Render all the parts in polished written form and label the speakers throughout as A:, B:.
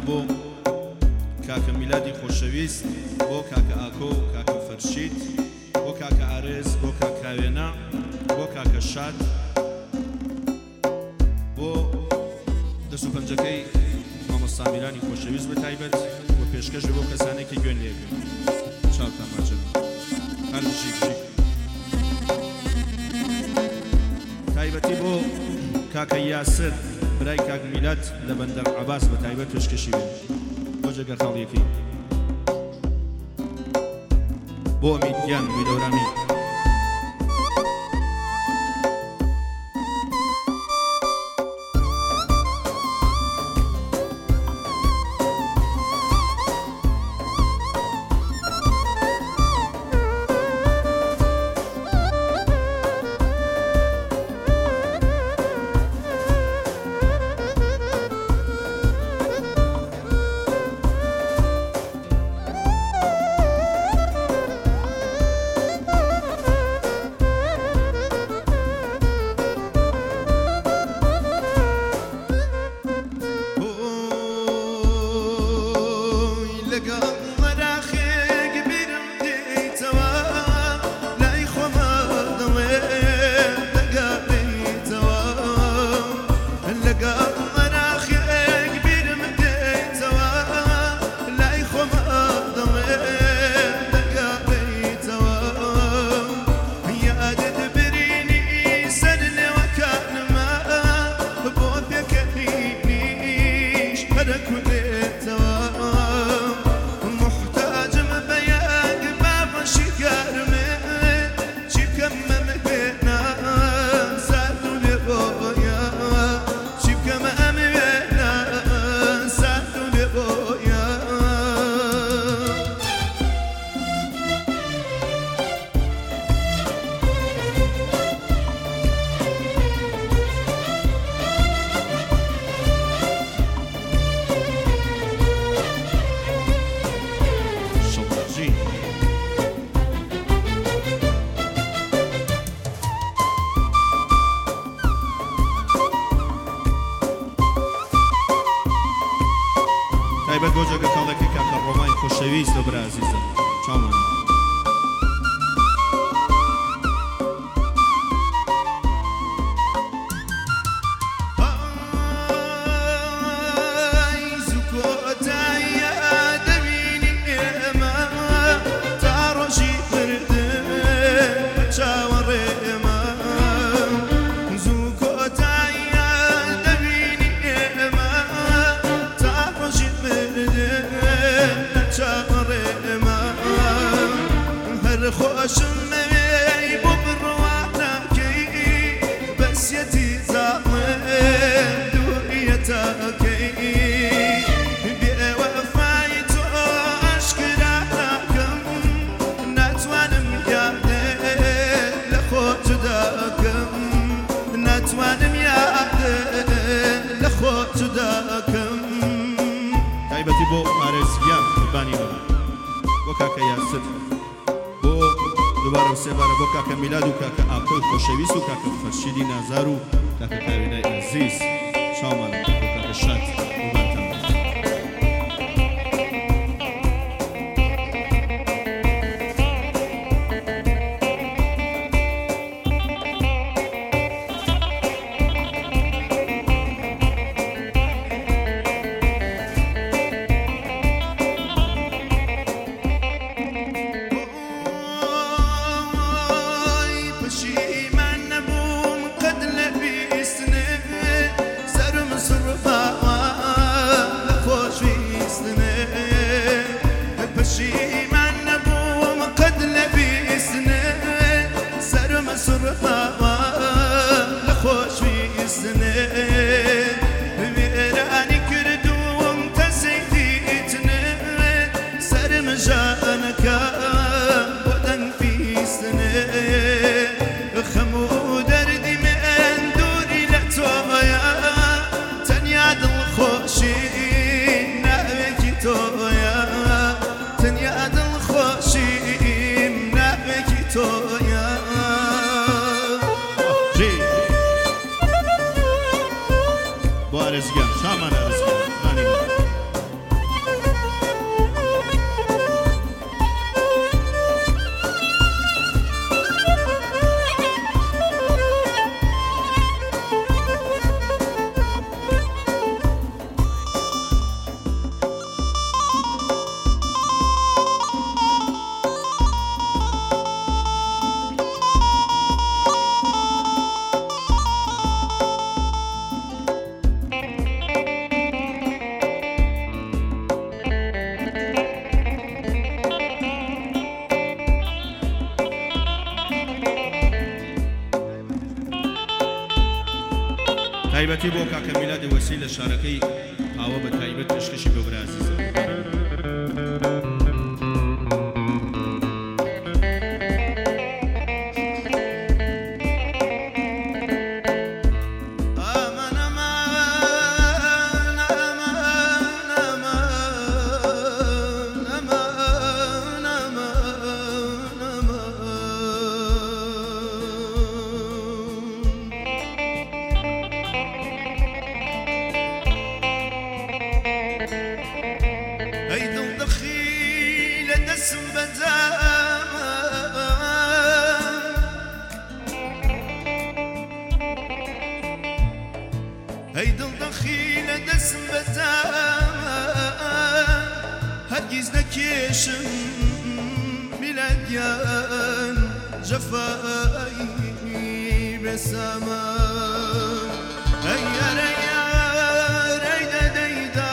A: بۆ کاکە میلادی خۆشەویست، بۆ کاکە ئاکۆ و کاکە فەرشید، بۆ کاکە ئارێز، بۆ کاکاوێنە، بۆ کاکە شاد، بۆ دەست و پەنجەکەی مامۆستا میرانی خۆشەویست بە تایبەت، بۆ پێشکەش بۆ کەسانێکی گوێن لێبێت چاوتان ماچەن هەر بژیک تایبەتی بۆ کاکە یاسر برای کاک میلاد لە بەندەر عەباس بە تایبەت پێشکەشی بێت بۆ جەگەر خاڵیەکەی، بۆ ئەمیدیان میدەورامی تایبەت بۆ جێگە کاڵێکی کاکە ڕۆمای خۆشەویست و برا عەزیزم چاومان
B: خوشم موی بو بروانا کی بسیتی زمان دویتا کی بی وفای تو اشکرا کم نتوانم یاده لخود جدا کم نتوانم یاده لخود جدا کم
A: تایبەتی بۆ ئارێزگیان قوربانی بۆ کاکە یاسر دوباره سێبارە بۆ کاکە میلاد و کاکە ئاکۆی خۆشەویست و کاکە فەرشیدی نازار و کاکە کاوێنای عەزیز چاومان بۆ کاکە شاد قوربانتان تایبەتی بۆ کاکە میلادی وەسی لە شارەکەی ئاوە بە تایبەت پێشکەشی بۆ برا عەزیزە.
B: هەی دڵدەخی لە دەسم بەزان هەرگیز نەکێشم میلادیان جەفایی بێسامان ئەی یارە یار ئەی دەدەیدا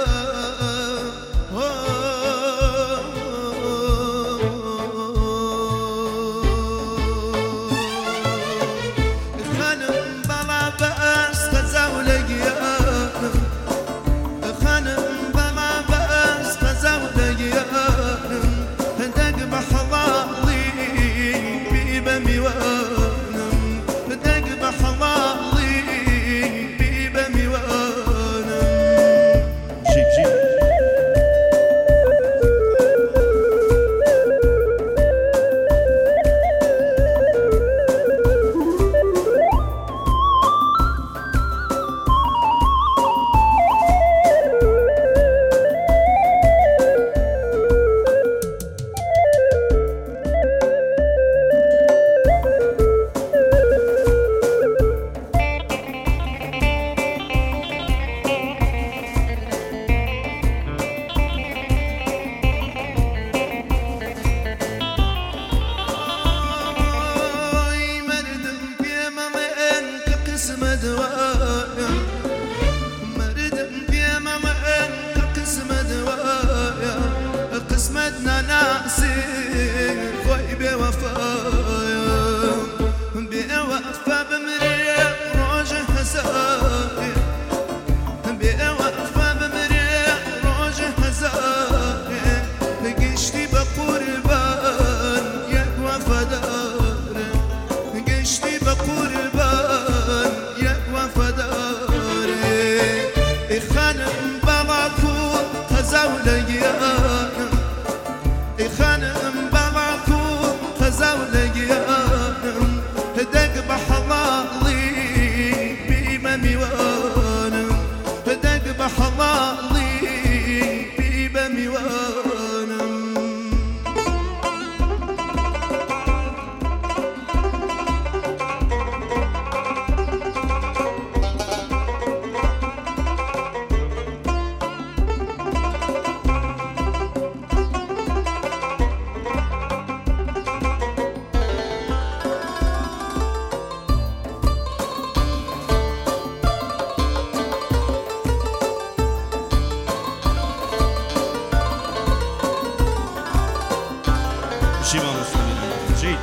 B: قسمتنا ناسي خوي بوفايا بوفا بمريق روجه هزايا بوفا بمريق روجه هزايا قشتي بقربان يقوى فداري قشتي بقربان يقوى فداري خانم بلاكو هزاوليا خانم بلاكو خزاوليانم هدق بحلالي بما ميوانم هدق بحلالي بما ميوانم
A: شيما مستمرة جيد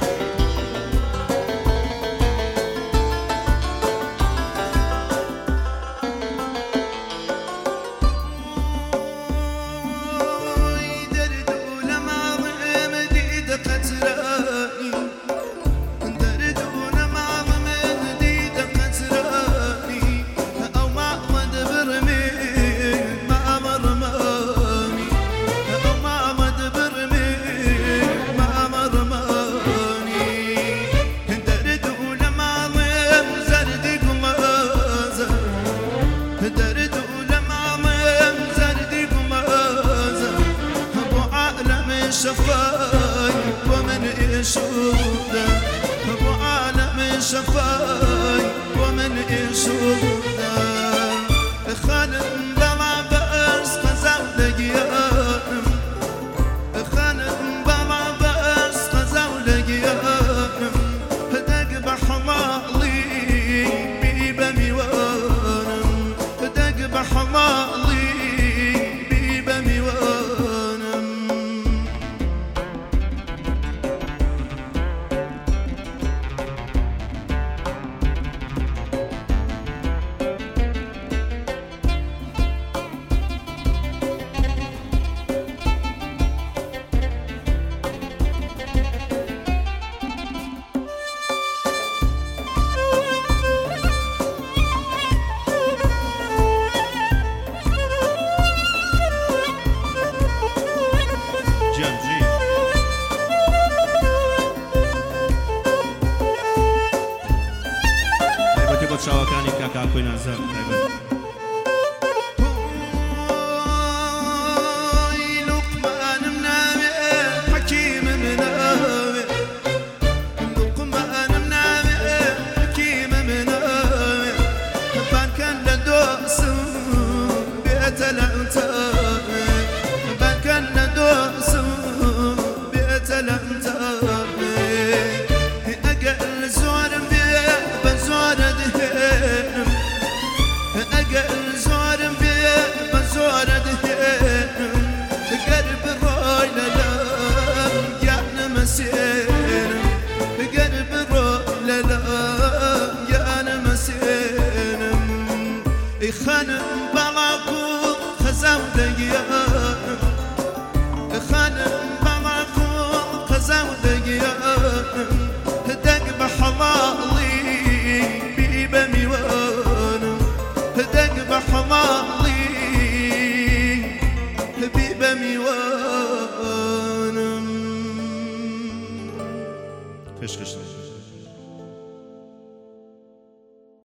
B: درد ولما ضم ديد قتراني درد ولما ضم ديد قتراني أو ما مدبر من ما مرماني أو ما مدبر من ما مرماني درد ولما ضم زرد قمازة درد ولما ضم زرد قمازة أبو عالم شفاي ومن يشوده أبو عالم شفاي ومن يشوده خانم بلا بأس خزاوليانم خانم بلا بأس خزاوليانم هدق بحلالي بيبا ميوانم هدق بحلالي بيبا ميوانم
A: کوی نازم تایبت
B: خانم بلاكو خزاو دقيقة خانم بلاكو خزاو دقيقة دق بحلالي بيبا ميوانم دق بحلالي بيبا ميوانم
A: فشخش